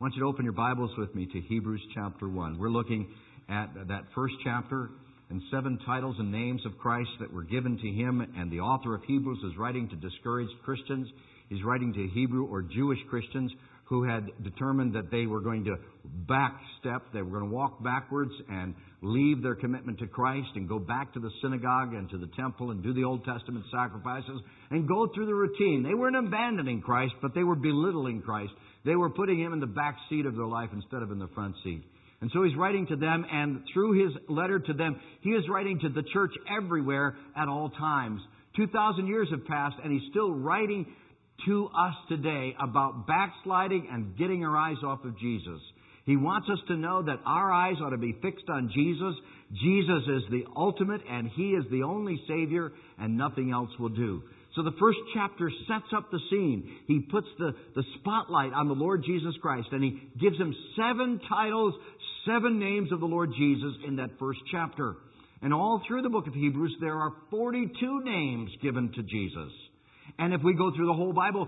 want you to open your Bibles with me to Hebrews chapter 1. We're looking at that first chapter and 7 titles and names of Christ that were given to Him. And the author of Hebrews is writing to discouraged Christians. He's writing to Hebrew or Jewish Christians who had determined that they were going to backstep, they were going to walk backwards and leave their commitment to Christ and go back to the synagogue and to the temple and do the Old Testament sacrifices and go through the routine. They weren't abandoning Christ, but they were belittling Christ. They were putting Him in the back seat of their life instead of in the front seat. And so he's writing to them, and through his letter to them, he is writing to the church everywhere at all times. 2,000 years have passed, and he's still writing to us today about backsliding and getting our eyes off of Jesus. He wants us to know that our eyes ought to be fixed on Jesus. Jesus is the ultimate, and He is the only Savior, and nothing else will do. So the first chapter sets up the scene. He puts the spotlight on the Lord Jesus Christ, and He gives Him 7 titles, 7 names of the Lord Jesus in that first chapter. And all through the book of Hebrews, there are 42 names given to Jesus. And if we go through the whole Bible,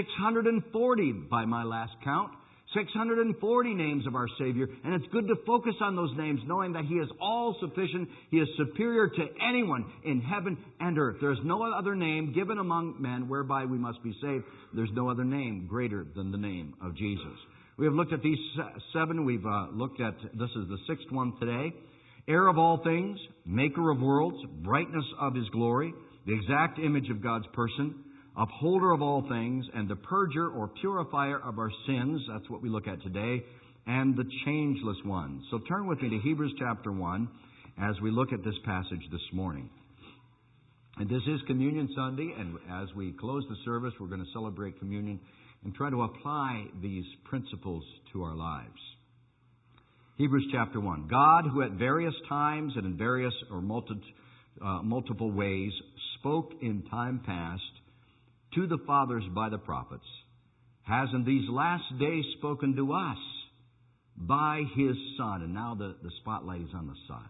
640 by my last count, 640 names of our Savior. And it's good to focus on those names, knowing that He is all sufficient. He is superior to anyone in heaven and earth. There is no other name given among men whereby we must be saved. There's no other name greater than the name of Jesus. We have looked at these 7. We've looked at, this is the 6th one today. Heir of all things, maker of worlds, brightness of His glory, the exact image of God's person, upholder of all things, and the purger or purifier of our sins. That's what we look at today. And the changeless one. So turn with me to Hebrews chapter 1 as we look at this passage this morning. And this is Communion Sunday, and as we close the service, we're going to celebrate communion and try to apply these principles to our lives. Hebrews chapter 1. God, who at various times and in various or multiple ways spoke in time past to the fathers by the prophets, has in these last days spoken to us by His Son. And now the spotlight is on the Son,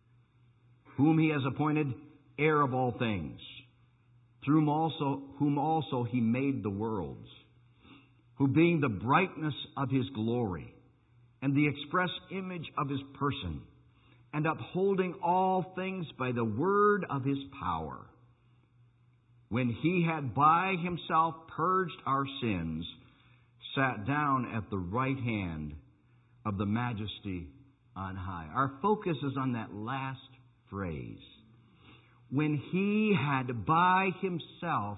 whom He has appointed heir of all things, through whom also He made the worlds, who being the brightness of His glory and the express image of His person, and upholding all things by the word of His power, when He had by Himself purged our sins, sat down at the right hand of the Majesty on high. Our focus is on that last phrase. When He had by Himself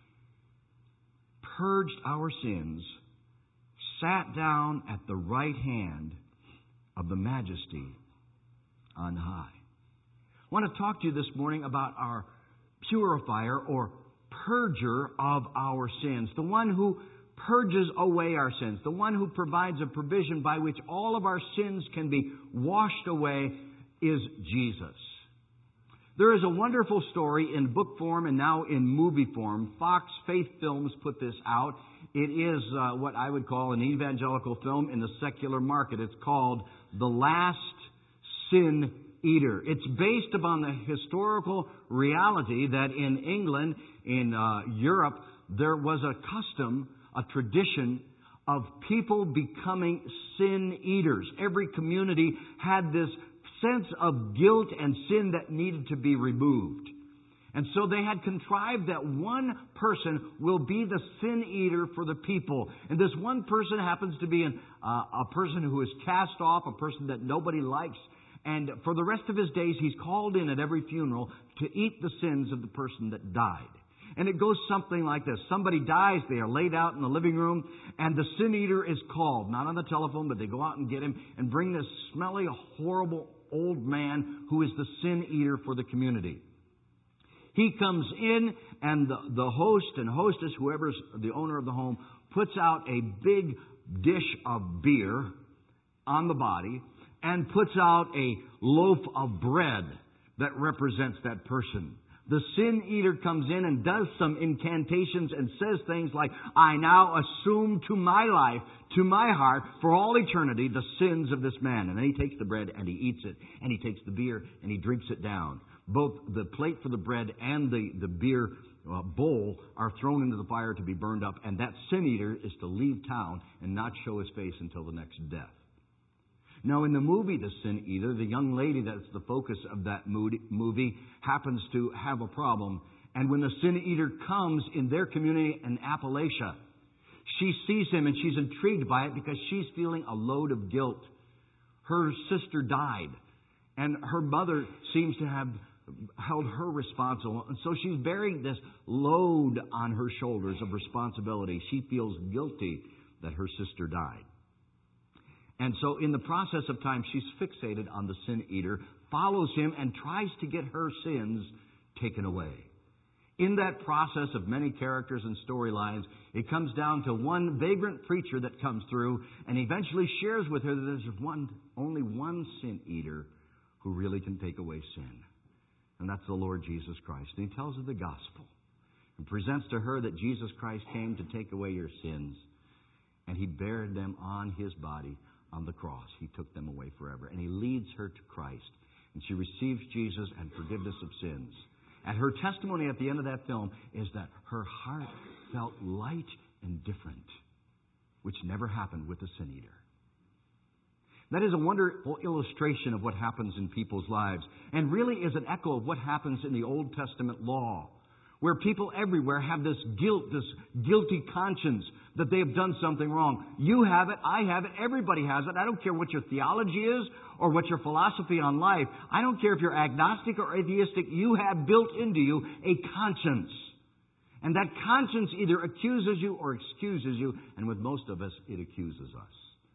purged our sins, sat down at the right hand of the Majesty on high. I want to talk to you this morning about our purifier or purger of our sins, the one who purges away our sins, the one who provides a provision by which all of our sins can be washed away is Jesus. There is a wonderful story in book form and now in movie form. Fox Faith Films put this out. It is what I would call an evangelical film in the secular market. It's called The Last Sin Eater. It's based upon the historical reality that in England, in Europe, there was a custom, a tradition of people becoming sin eaters. Every community had this sense of guilt and sin that needed to be removed. And so they had contrived that one person will be the sin eater for the people. And this one person happens to be a person who is cast off, a person that nobody likes. And for the rest of his days, he's called in at every funeral to eat the sins of the person that died. And it goes something like this. Somebody dies, they are laid out in the living room, and the sin eater is called. Not on the telephone, but they go out and get him and bring this smelly, horrible old man who is the sin eater for the community. He comes in, and the host and hostess, whoever's the owner of the home, puts out a big dish of beer on the body and puts out a loaf of bread that represents that person. The sin eater comes in and does some incantations and says things like, I now assume to my life, to my heart, for all eternity, the sins of this man. And then he takes the bread and he eats it. And he takes the beer and he drinks it down. Both the plate for the bread and the beer bull are thrown into the fire to be burned up, and that sin eater is to leave town and not show his face until the next death. Now, in the movie The Sin Eater, the young lady that's the focus of that movie happens to have a problem. And when the sin eater comes in their community in Appalachia, she sees him and she's intrigued by it because she's feeling a load of guilt. Her sister died, and her mother seems to have held her responsible. And so she's bearing this load on her shoulders of responsibility. She feels guilty that her sister died. And so in the process of time, she's fixated on the sin eater, follows him, and tries to get her sins taken away. In that process of many characters and storylines, it comes down to one vagrant preacher that comes through and eventually shares with her that there's only one sin eater who really can take away sin. And that's the Lord Jesus Christ. And he tells her the gospel and presents to her that Jesus Christ came to take away your sins. And he bared them on his body on the cross. He took them away forever. And he leads her to Christ. And she receives Jesus and forgiveness of sins. And her testimony at the end of that film is that her heart felt light and different, which never happened with the sin eater. That is a wonderful illustration of what happens in people's lives, and really is an echo of what happens in the Old Testament law, where people everywhere have this guilt, this guilty conscience that they have done something wrong. You have it, I have it, everybody has it. I don't care what your theology is or what your philosophy on life. I don't care if you're agnostic or atheistic. You have built into you a conscience. And that conscience either accuses you or excuses you, and with most of us, it accuses us.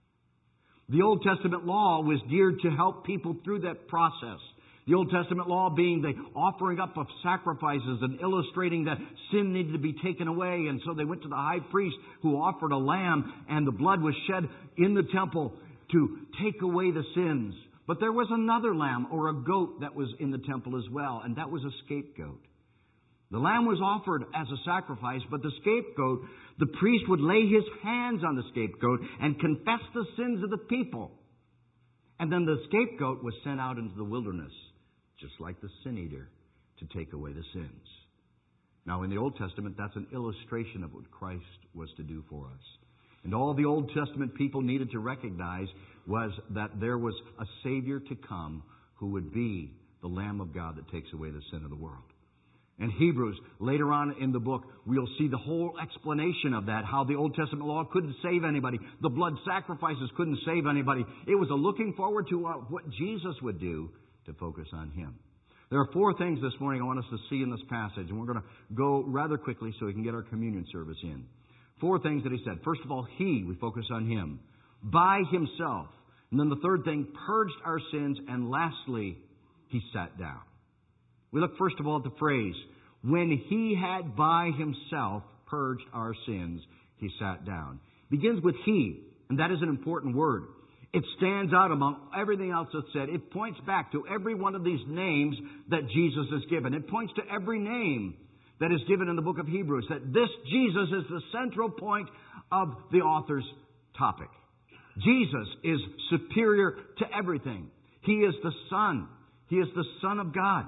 The Old Testament law was geared to help people through that process. The Old Testament law being the offering up of sacrifices and illustrating that sin needed to be taken away. And so they went to the high priest who offered a lamb, and the blood was shed in the temple to take away the sins. But there was another lamb or a goat that was in the temple as well, and that was a scapegoat. The lamb was offered as a sacrifice, but the scapegoat, the priest would lay his hands on the scapegoat and confess the sins of the people. And then the scapegoat was sent out into the wilderness, just like the sin eater, to take away the sins. Now, in the Old Testament, that's an illustration of what Christ was to do for us. And all the Old Testament people needed to recognize was that there was a Savior to come who would be the Lamb of God that takes away the sin of the world. And Hebrews, later on in the book, we'll see the whole explanation of that, how the Old Testament law couldn't save anybody. The blood sacrifices couldn't save anybody. It was a looking forward to what Jesus would do to focus on Him. There are 4 things this morning I want us to see in this passage, and we're going to go rather quickly so we can get our communion service in. 4 things that he said. First of all, we focus on Him, by Himself. And then the third thing, purged our sins. And lastly, He sat down. We look first of all at the phrase, when He had by Himself purged our sins, He sat down. Begins with He, and that is an important word. It stands out among everything else that's said. It points back to every one of these names that Jesus has given. It points to every name that is given in the book of Hebrews, that this Jesus is the central point of the author's topic. Jesus is superior to everything. He is the Son. He is the Son of God.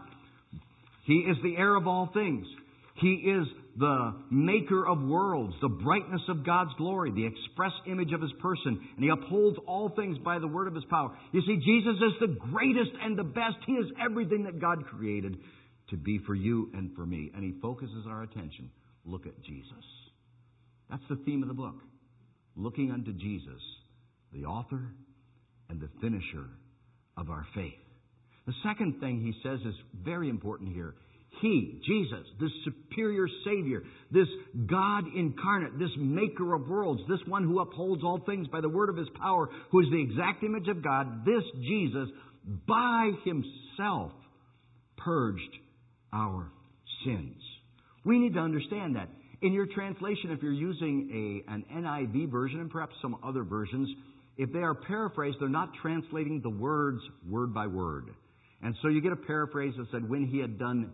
He is the heir of all things. He is the maker of worlds, the brightness of God's glory, the express image of His person, and He upholds all things by the word of His power. You see, Jesus is the greatest and the best. He is everything that God created to be for you and for me. And He focuses our attention. Look at Jesus. That's the theme of the book. Looking unto Jesus, the author and the finisher of our faith. The second thing he says is very important here. He, Jesus, this superior Savior, this God incarnate, this maker of worlds, this one who upholds all things by the word of His power, who is the exact image of God, this Jesus, by Himself, purged our sins. We need to understand that. In your translation, if you're using an NIV version and perhaps some other versions, if they are paraphrased, they're not translating the words word by word. And so you get a paraphrase that said, when He had done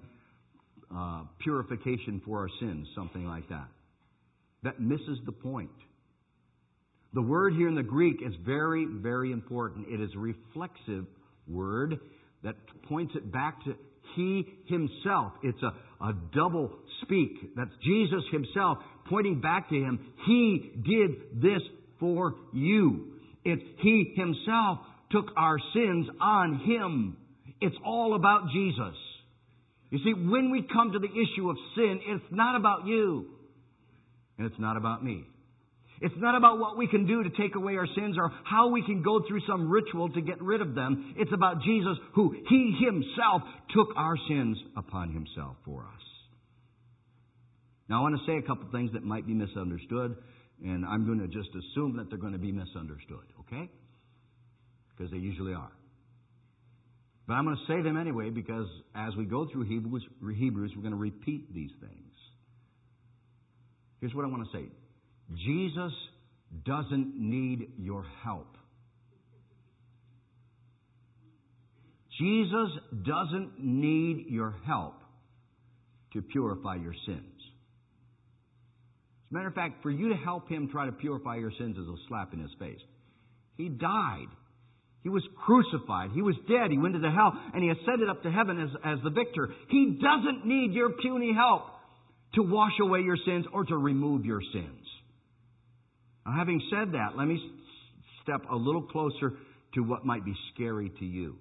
purification for our sins, something like that. That misses the point. The word here in the Greek is very, very important. It is a reflexive word that points it back to He Himself. It's a double speak. That's Jesus Himself pointing back to Him. He did this for you. It's He Himself took our sins on Him. It's all about Jesus. You see, when we come to the issue of sin, it's not about you. And it's not about me. It's not about what we can do to take away our sins or how we can go through some ritual to get rid of them. It's about Jesus, who He Himself took our sins upon Himself for us. Now, I want to say a couple things that might be misunderstood, and I'm going to just assume that they're going to be misunderstood, okay? Because they usually are. But I'm going to say them anyway, because as we go through Hebrews, we're going to repeat these things. Here's what I want to say. Jesus doesn't need your help. Jesus doesn't need your help to purify your sins. As a matter of fact, for you to help Him try to purify your sins is a slap in His face. He died. He was crucified. He was dead. He went to the hell, and He ascended up to heaven as the victor. He doesn't need your puny help to wash away your sins or to remove your sins. Now, having said that, let me step a little closer to what might be scary to you.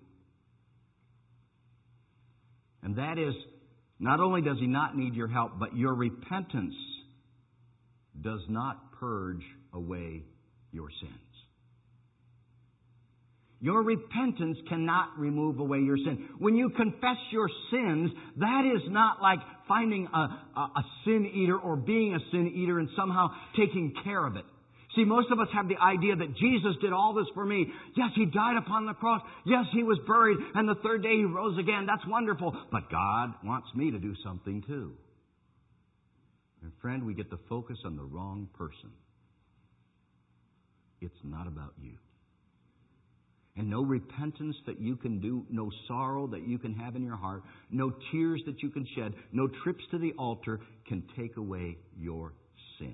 And that is, not only does He not need your help, but your repentance does not purge away your sins. Your repentance cannot remove away your sin. When you confess your sins, that is not like finding a sin eater or being a sin eater and somehow taking care of it. See, most of us have the idea that Jesus did all this for me. Yes, He died upon the cross. Yes, He was buried. And the third day He rose again. That's wonderful. But God wants me to do something too. And friend, we get to focus on the wrong person. It's not about you. And no repentance that you can do, no sorrow that you can have in your heart, no tears that you can shed, no trips to the altar can take away your sin.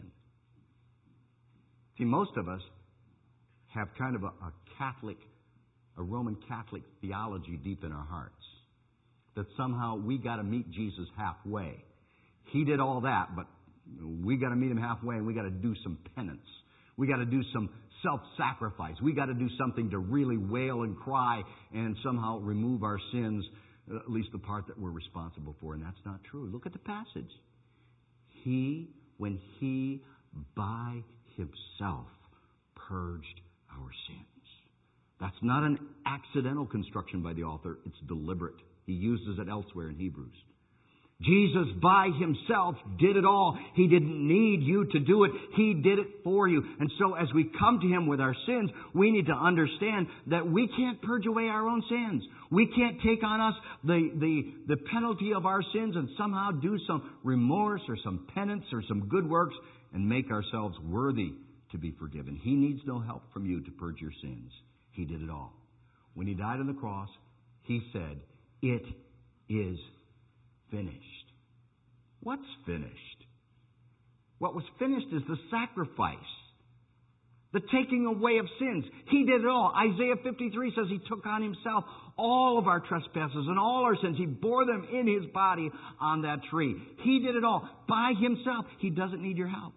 See, most of us have kind of a Roman Catholic theology deep in our hearts. That somehow we got to meet Jesus halfway. He did all that, but we got to meet Him halfway and we got to do some penance. We got to do some self-sacrifice. We got to do something to really wail and cry and somehow remove our sins, at least the part that we're responsible for. And that's not true. Look at the passage. When He by Himself purged our sins. That's not an accidental construction by the author. It's deliberate. He uses it elsewhere in Hebrews. Jesus by Himself did it all. He didn't need you to do it. He did it for you. And so as we come to Him with our sins, we need to understand that we can't purge away our own sins. We can't take on us the penalty of our sins and somehow do some remorse or some penance or some good works and make ourselves worthy to be forgiven. He needs no help from you to purge your sins. He did it all. When He died on the cross, He said, "It is finished." What's finished? What was finished is the sacrifice, the taking away of sins. He did it all. Isaiah 53 says He took on Himself all of our trespasses and all our sins. He bore them in His body on that tree. He did it all by Himself. He doesn't need your help.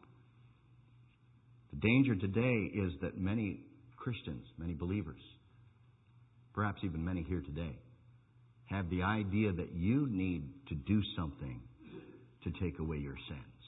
The danger today is that many Christians, many believers, perhaps even many here today, have the idea that you need to do something to take away your sins.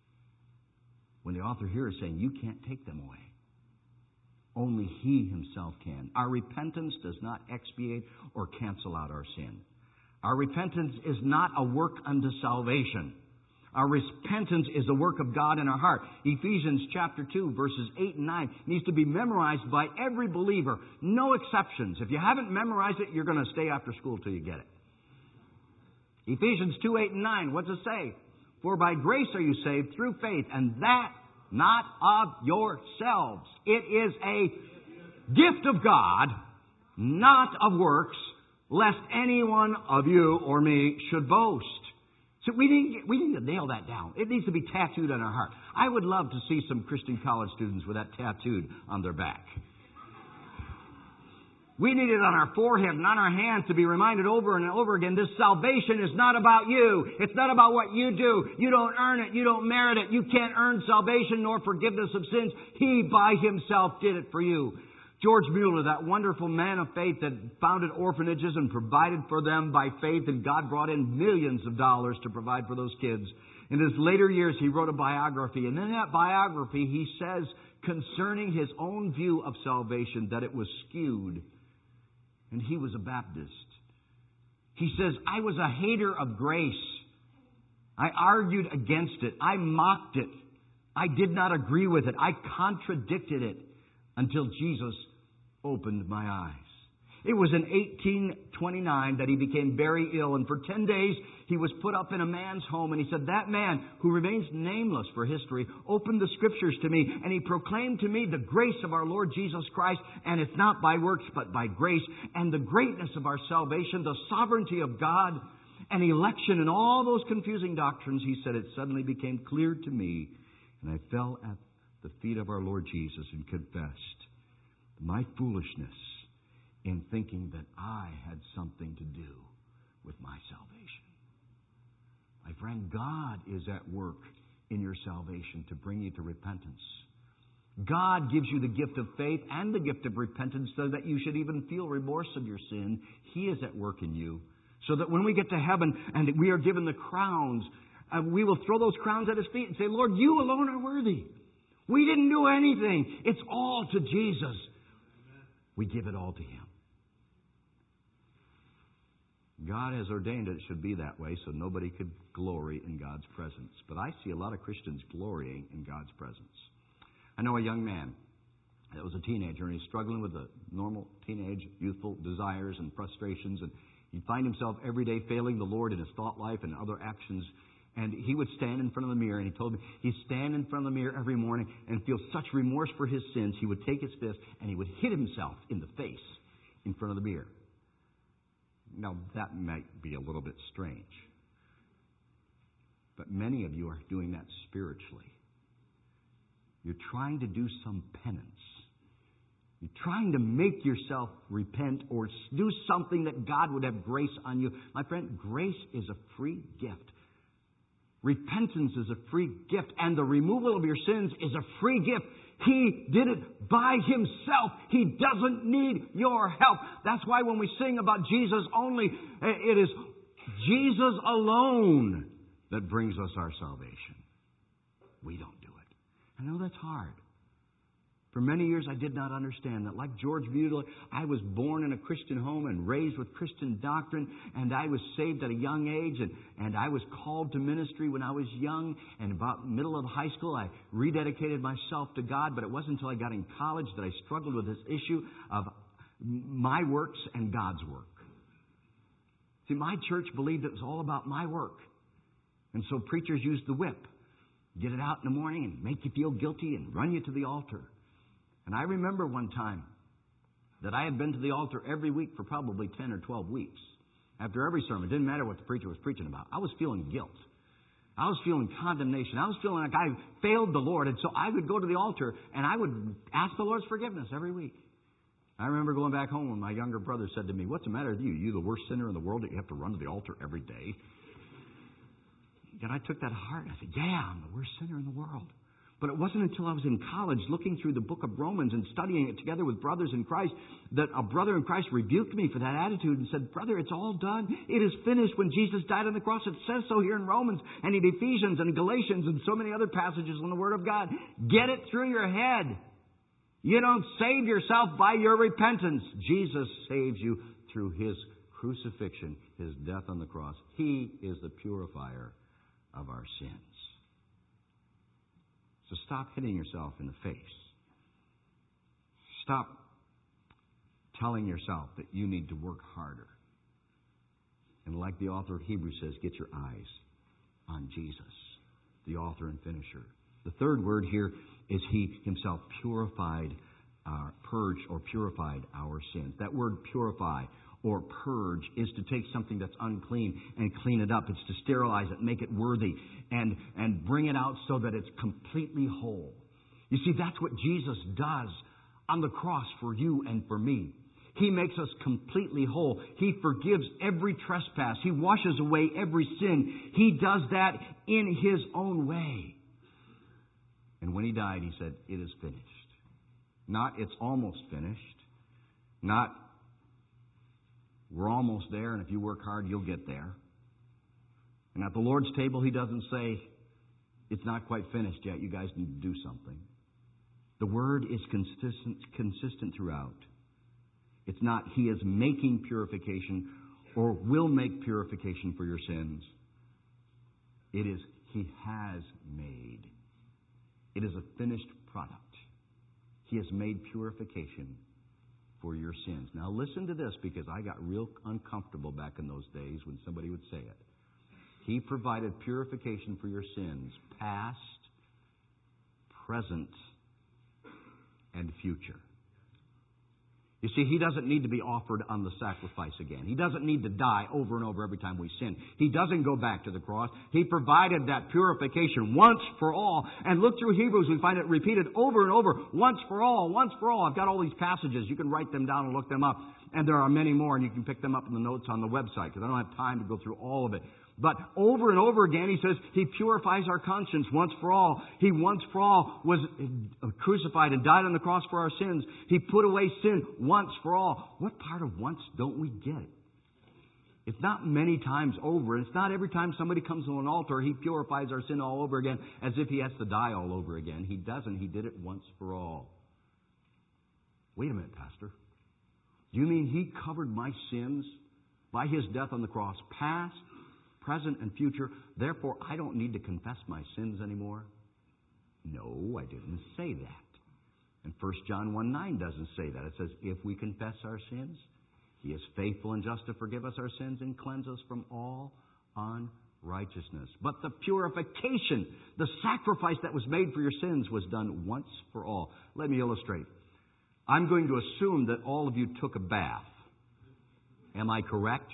When the author here is saying you can't take them away. Only He Himself can. Our repentance does not expiate or cancel out our sin. Our repentance is not a work unto salvation. Our repentance is a work of God in our heart. Ephesians chapter 2, verses 8 and 9 needs to be memorized by every believer. No exceptions. If you haven't memorized it, you're going to stay after school till you get it. Ephesians 2, 8 and 9, what's it say? For by grace are you saved through faith, and that not of yourselves. It is a gift of God, not of works, lest any one of you or me should boast. So we need to nail that down. It needs to be tattooed on our heart. I would love to see some Christian college students with that tattooed on their back. We need it on our forehead and on our hands to be reminded over and over again, this salvation is not about you. It's not about what you do. You don't earn it. You don't merit it. You can't earn salvation nor forgiveness of sins. He by Himself did it for you. George Mueller, that wonderful man of faith that founded orphanages and provided for them by faith, and God brought in millions of dollars to provide for those kids. In his later years, he wrote a biography, and in that biography, he says concerning his own view of salvation that it was skewed. And he was a Baptist. He says, I was a hater of grace. I argued against it. I mocked it. I did not agree with it. I contradicted it until Jesus opened my eyes. It was in 1829 that he became very ill, and for 10 days he was put up in a man's home, and he said, that man, who remains nameless for history, opened the Scriptures to me, and he proclaimed to me the grace of our Lord Jesus Christ, and it's not by works but by grace, and the greatness of our salvation, the sovereignty of God, and election, and all those confusing doctrines. He said, it suddenly became clear to me, and I fell at the feet of our Lord Jesus and confessed my foolishness in thinking that I had something to do with my salvation. My friend, God is at work in your salvation to bring you to repentance. God gives you the gift of faith and the gift of repentance so that you should even feel remorse of your sin. He is at work in you. So that when we get to heaven and we are given the crowns, we will throw those crowns at His feet and say, Lord, You alone are worthy. We didn't do anything. It's all to Jesus. We give it all to Him. God has ordained it should be that way so nobody could glory in God's presence. But I see a lot of Christians glorying in God's presence. I know a young man that was a teenager, and he's struggling with the normal teenage youthful desires and frustrations, and he'd find himself every day failing the Lord in his thought life and other actions. And he would stand in front of the mirror, and he told me he'd stand in front of the mirror every morning and feel such remorse for his sins, he would take his fist and he would hit himself in the face in front of the mirror. Now, that might be a little bit strange. But many of you are doing that spiritually. You're trying to do some penance. You're trying to make yourself repent or do something that God would have grace on you. My friend, grace is a free gift. Repentance is a free gift. And the removal of your sins is a free gift. He did it by Himself. He doesn't need your help. That's why when we sing about Jesus only, it is Jesus alone that brings us our salvation. We don't do it. I know that's hard. For many years I did not understand that. Like George Mueller, I was born in a Christian home and raised with Christian doctrine, and I was saved at a young age, and I was called to ministry when I was young, and about middle of high school I rededicated myself to God, but it wasn't until I got in college that I struggled with this issue of my works and God's work. See, my church believed it was all about my work, and so preachers used the whip. Get it out in the morning and make you feel guilty and run you to the altar. And I remember one time that I had been to the altar every week for probably 10 or 12 weeks. After every sermon, it didn't matter what the preacher was preaching about. I was feeling guilt. I was feeling condemnation. I was feeling like I failed the Lord. And so I would go to the altar and I would ask the Lord's forgiveness every week. I remember going back home when my younger brother said to me, "What's the matter with you? You the worst sinner in the world that you have to run to the altar every day?" And I took that heart. I said, yeah, I'm the worst sinner in the world. But it wasn't until I was in college looking through the book of Romans and studying it together with brothers in Christ that a brother in Christ rebuked me for that attitude and said, "Brother, it's all done. It is finished when Jesus died on the cross." It says so here in Romans and in Ephesians and Galatians and so many other passages in the Word of God. Get it through your head. You don't save yourself by your repentance. Jesus saves you through His crucifixion, His death on the cross. He is the purifier of our sins. So stop hitting yourself in the face. Stop telling yourself that you need to work harder. And like the author of Hebrews says, get your eyes on Jesus, the author and finisher. The third word here is He Himself purified our sins. That word purify or purge is to take something that's unclean and clean it up. It's to sterilize it, make it worthy, and bring it out so that it's completely whole. You see, that's what Jesus does on the cross for you and for me. He makes us completely whole. He forgives every trespass. He washes away every sin. He does that in His own way. And when He died, He said, it is finished. Not, it's almost finished. Not, we're almost there, and if you work hard, you'll get there. And at the Lord's table, He doesn't say, it's not quite finished yet. You guys need to do something. The Word is consistent throughout. It's not, He is making purification or will make purification for your sins. It is, He has made. It is a finished product. He has made purification for your sins. Now listen to this, because I got real uncomfortable back in those days when somebody would say it. He provided purification for your sins, past, present, and future. You see, He doesn't need to be offered on the sacrifice again. He doesn't need to die over and over every time we sin. He doesn't go back to the cross. He provided that purification once for all. And look through Hebrews, we find it repeated over and over. Once for all, once for all. I've got all these passages. You can write them down and look them up. And there are many more, and you can pick them up in the notes on the website, because I don't have time to go through all of it. But over and over again, He says He purifies our conscience once for all. He once for all was crucified and died on the cross for our sins. He put away sin once for all. What part of once don't we get? It's not many times over. It's not every time somebody comes to an altar, He purifies our sin all over again as if He has to die all over again. He doesn't. He did it once for all. Wait a minute, Pastor. Do you mean He covered my sins by His death on the cross, past, present, and future? Therefore, I don't need to confess my sins anymore? No, I didn't say that. And 1 John 1:9 doesn't say that. It says, if we confess our sins, He is faithful and just to forgive us our sins and cleanse us from all unrighteousness. But the purification, the sacrifice that was made for your sins was done once for all. Let me illustrate. I'm going to assume that all of you took a bath. Am I correct?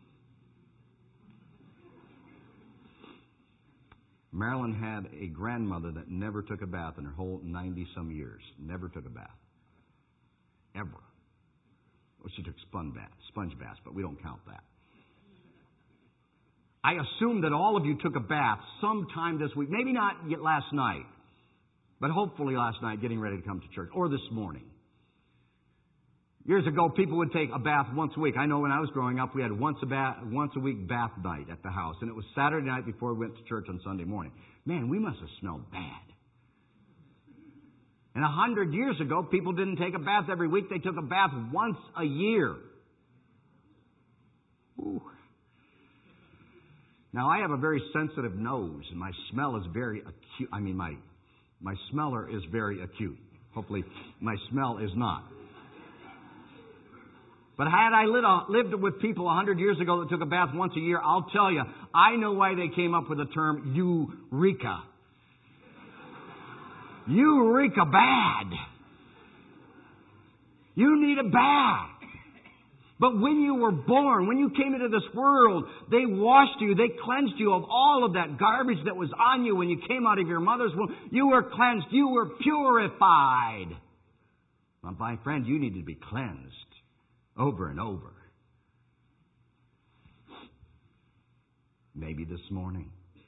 Marilyn had a grandmother that never took a bath in her whole 90-some years. Never took a bath. Ever. Well, she took sponge baths, but we don't count that. I assume that all of you took a bath sometime this week. Maybe not yet last night, but hopefully last night getting ready to come to church, or this morning. Years ago, people would take a bath once a week. I know when I was growing up, we had once a week bath night at the house. And it was Saturday night before we went to church on Sunday morning. Man, we must have smelled bad. And 100 years ago, people didn't take a bath every week. They took a bath once a year. Ooh. Now, I have a very sensitive nose, and my smell is very acute. I mean, my smeller is very acute. Hopefully, my smell is not. But had I lived with people 100 years ago that took a bath once a year, I'll tell you, I know why they came up with the term eureka. Eureka bad. You need a bath. But when you were born, when you came into this world, they washed you, they cleansed you of all of that garbage that was on you when you came out of your mother's womb. You were cleansed. You were purified. Well, my friend, you need to be cleansed. Over and over. Maybe this morning,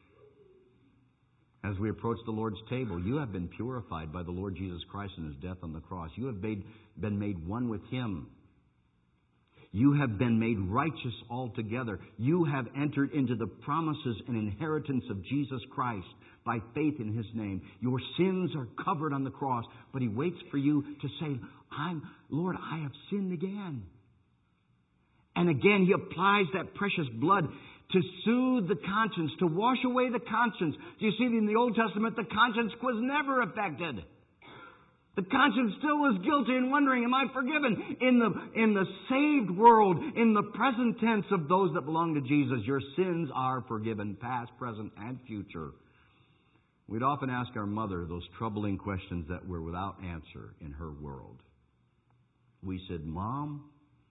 as we approach the Lord's table, you have been purified by the Lord Jesus Christ and His death on the cross. You have been made one with Him. You have been made righteous altogether. You have entered into the promises and inheritance of Jesus Christ by faith in His name. Your sins are covered on the cross, but He waits for you to say, Lord, I have sinned again. And again, He applies that precious blood to soothe the conscience, to wash away the conscience. Do you see, in the Old Testament, the conscience was never affected. The conscience still was guilty and wondering, am I forgiven? In the saved world, in the present tense of those that belong to Jesus, your sins are forgiven, past, present, and future. We'd often ask our mother those troubling questions that were without answer in her world. We said, Mom,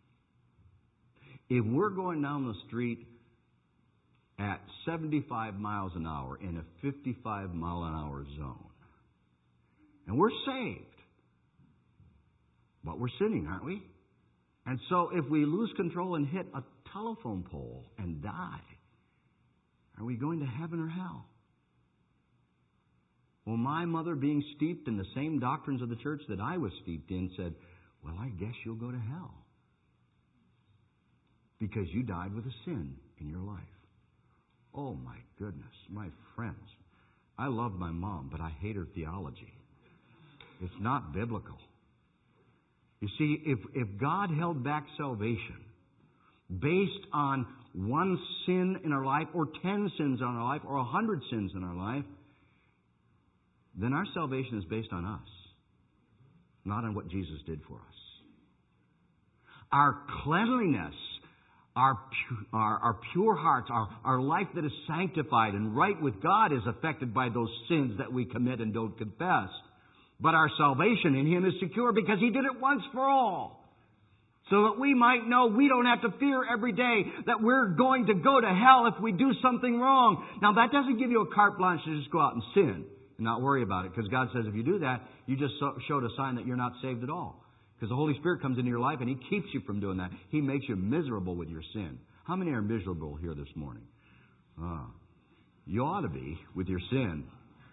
if we're going down the street at 75 miles an hour in a 55 mile an hour zone, and we're saved, but we're sinning, aren't we? And so if we lose control and hit a telephone pole and die, are we going to heaven or hell? Well, my mother, being steeped in the same doctrines of the church that I was steeped in, said, well, I guess you'll go to hell because you died with a sin in your life. Oh, my goodness, my friends. I love my mom, but I hate her theology. It's not biblical. You see, if God held back salvation based on one sin in our life, or 10 sins in our life, or 100 sins in our life, then our salvation is based on us, not on what Jesus did for us. Our cleanliness, our pure hearts, our life that is sanctified and right with God is affected by those sins that we commit and don't confess. But our salvation in Him is secure because He did it once for all. So that we might know we don't have to fear every day that we're going to go to hell if we do something wrong. Now, that doesn't give you a carte blanche to just go out and sin and not worry about it. Because God says if you do that, you just showed a sign that you're not saved at all. Because the Holy Spirit comes into your life and He keeps you from doing that. He makes you miserable with your sin. How many are miserable here this morning? You ought to be with your sin.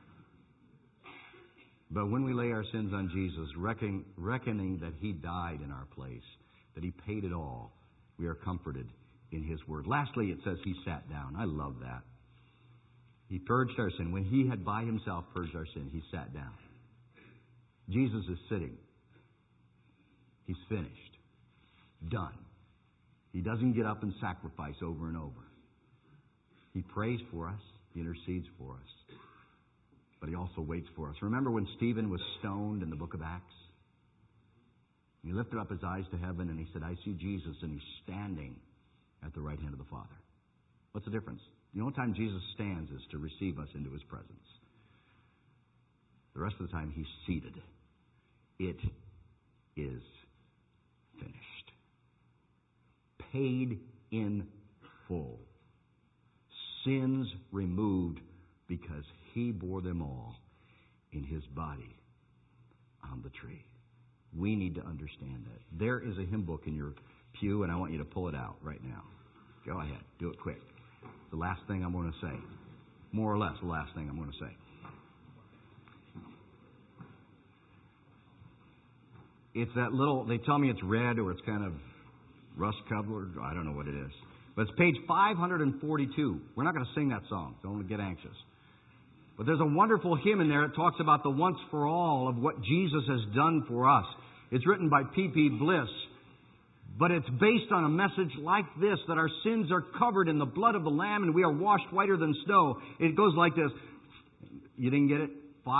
But when we lay our sins on Jesus, reckoning that He died in our place, that He paid it all, we are comforted in His Word. Lastly, it says He sat down. I love that. He purged our sin. When He had by Himself purged our sin, He sat down. Jesus is sitting. He's finished. Done. He doesn't get up and sacrifice over and over. He prays for us. He intercedes for us. But He also waits for us. Remember when Stephen was stoned in the book of Acts? He lifted up his eyes to heaven and he said, I see Jesus, and He's standing at the right hand of the Father. What's the difference? The only time Jesus stands is to receive us into His presence. The rest of the time He's seated. It is finished. Paid in full. Sins removed because He bore them all in His body on the tree. We need to understand that. There is a hymn book in your pew, and I want you to pull it out right now. Go ahead. Do it quick. The last thing I'm going to say. More or less the last thing I'm going to say. It's that little, they tell me it's red or it's kind of rust-colored. I don't know what it is. But it's page 542. We're not going to sing that song. Don't get anxious. But there's a wonderful hymn in there that talks about the once for all of what Jesus has done for us. It's written by P.P. Bliss. But it's based on a message like this, that our sins are covered in the blood of the Lamb and we are washed whiter than snow. It goes like this. You didn't get it?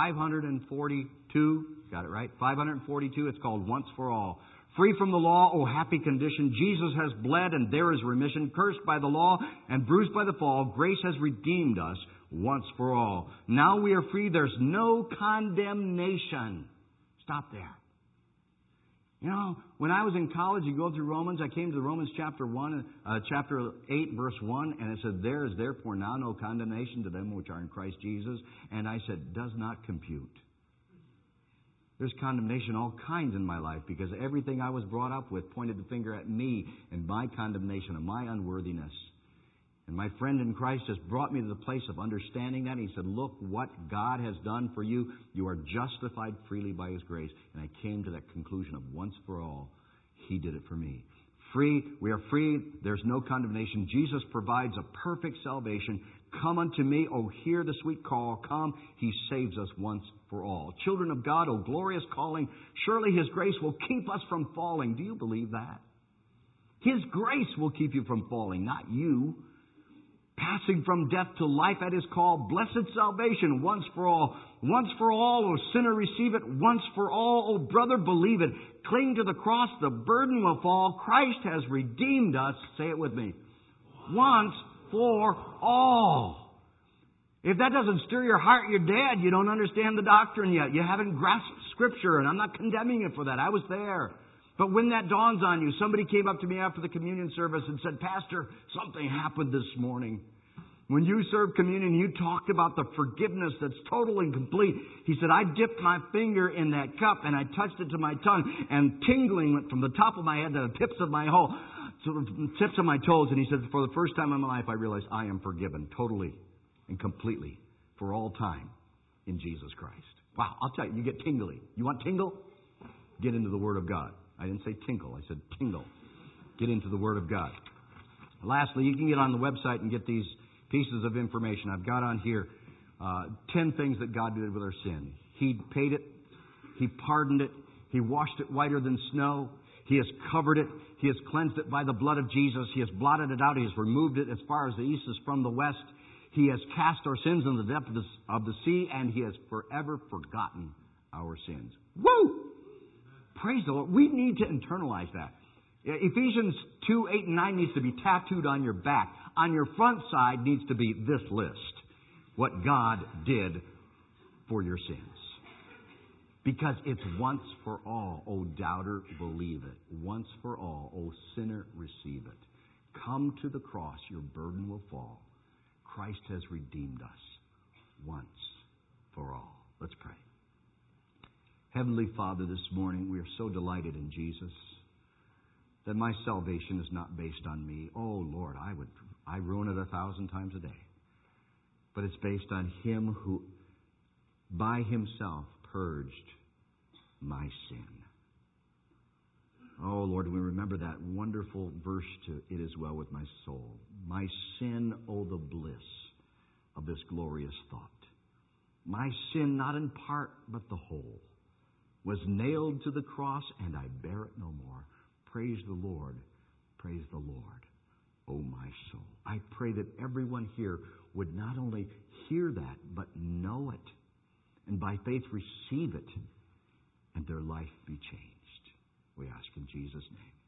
542. Got it right? 542. It's called Once for All. Free from the law, oh happy condition, Jesus has bled and there is remission. Cursed by the law and bruised by the fall, grace has redeemed us once for all. Now we are free. There's no condemnation. Stop there. You know, when I was in college, you go through Romans. I came to Romans chapter 8, verse 1, and it said, there is therefore now no condemnation to them which are in Christ Jesus. And I said, does not compute. There's condemnation all kinds in my life because everything I was brought up with pointed the finger at me and my condemnation and my unworthiness. And my friend in Christ has brought me to the place of understanding that. He said, look what God has done for you. You are justified freely by His grace. And I came to that conclusion of once for all, He did it for me. Free, we are free. There's no condemnation. Jesus provides a perfect salvation. Come unto me, oh, hear the sweet call. Come, He saves us once for all. Children of God, oh, glorious calling. Surely His grace will keep us from falling. Do you believe that? His grace will keep you from falling, not you. Passing from death to life at His call. Blessed salvation once for all. Once for all, O sinner, receive it. Once for all, O brother, believe it. Cling to the cross, the burden will fall. Christ has redeemed us. Say it with me. Once for all. If that doesn't stir your heart, you're dead. You don't understand the doctrine yet. You haven't grasped Scripture, and I'm not condemning you for that. I was there. But when that dawns on you, somebody came up to me after the communion service and said, Pastor, something happened this morning. When you served communion, you talked about the forgiveness that's total and complete. He said, I dipped my finger in that cup and I touched it to my tongue, and tingling went from the top of my head to the tips of my tips of my toes. And he said, for the first time in my life, I realized I am forgiven totally and completely for all time in Jesus Christ. Wow, I'll tell you, you get tingly. You want tingle? Get into the Word of God. I didn't say tinkle, I said tingle. Get into the Word of God. Lastly, you can get on the website and get these pieces of information. I've got on here 10 things that God did with our sin. He paid it. He pardoned it. He washed it whiter than snow. He has covered it. He has cleansed it by the blood of Jesus. He has blotted it out. He has removed it as far as the east is from the west. He has cast our sins in the depth of the sea, and He has forever forgotten our sins. Woo! Praise the Lord. We need to internalize that. Ephesians 2, 8, and 9 needs to be tattooed on your back. On your front side needs to be this list. What God did for your sins. Because it's once for all. O doubter, believe it. Once for all. O sinner, receive it. Come to the cross. Your burden will fall. Christ has redeemed us once for all. Let's pray. Heavenly Father, this morning we are so delighted in Jesus that my salvation is not based on me. Oh, Lord, I ruin it 1,000 times a day. But it's based on Him who by Himself purged my sin. Oh, Lord, we remember that wonderful verse to It Is Well With My Soul. My sin, oh, the bliss of this glorious thought. My sin, not in part, but the whole, was nailed to the cross, and I bear it no more. Praise the Lord. Praise the Lord, oh my soul. I pray that everyone here would not only hear that, but know it, and by faith receive it, and their life be changed. We ask in Jesus' name.